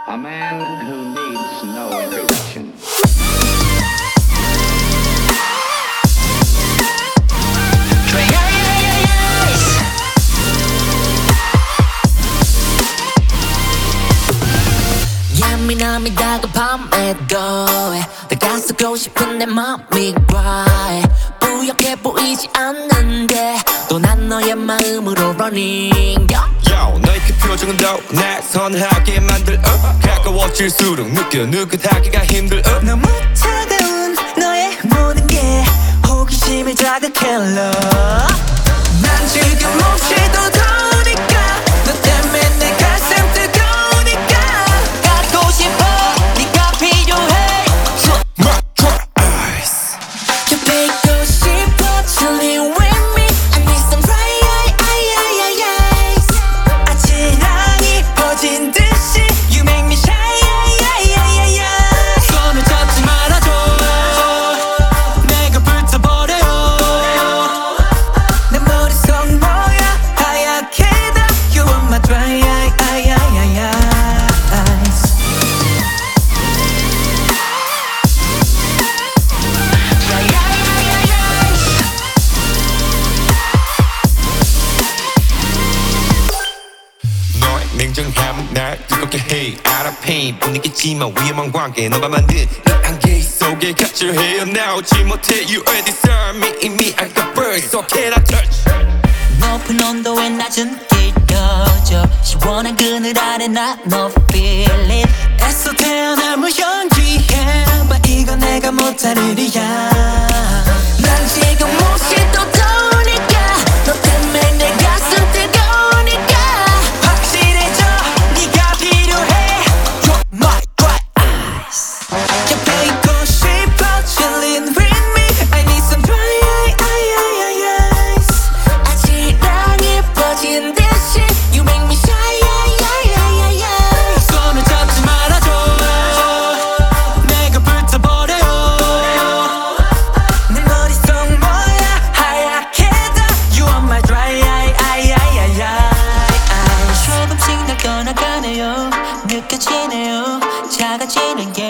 A man who needs no introduction. 예민함이 다가밤에도 내가 쓰고 싶은 내 맘이 cry 뿌옇게 보이지 않는데 또 난 너의 마음으로 running Yo, 너의 그 표정은 더욱 날 선하게 만들어 가까워질수록 느껴 느긋하기가 힘들어 너무 차가운 너의 모든 게 호기심을 자극해 love 난 지금 몹시도 더우니까 너 때문에 내 가슴 뜨거우니까 갖고 싶어 네가 필요해 My eyes 곁에 있고 싶어 chilling with me I need some dry ice 아찔하니 퍼진 듯이 You make me shy 손을 잡지 말아줘 내가 붙어버려요 내 머릿속 뭐야 하얗게 다 You are my dry eyes 너의 냉정함은 날 뜨겁게 해 알아 pain 분위기지만 위험한 관계 너만 만든 이 안개 속에 갇혀 헤어나오지 못해 You are disarm me 이미 I got burned So can I touch 높은 온도에 낮은 길 꺼져 시원한 그늘 아래 나 너 feel it 애써 태어난 무연기해 But 이건 내가 못할 일이야 난 지금 몹시도 더우니까 너 때문에 내 가슴 뜨거우니까 확실해져 네가 필요해 You're my dry eyes 곁에 있고 싶어 Chilling with me I need some dry eyes 아찔하게 퍼진 듯이 You make me shy 손을 잡지 말아줘 내가 붙어버려요 내 머릿속 뭐야 하얗게 다 You are my dry 조금씩 날 떠나가네요 느껴지네요 작아지는 게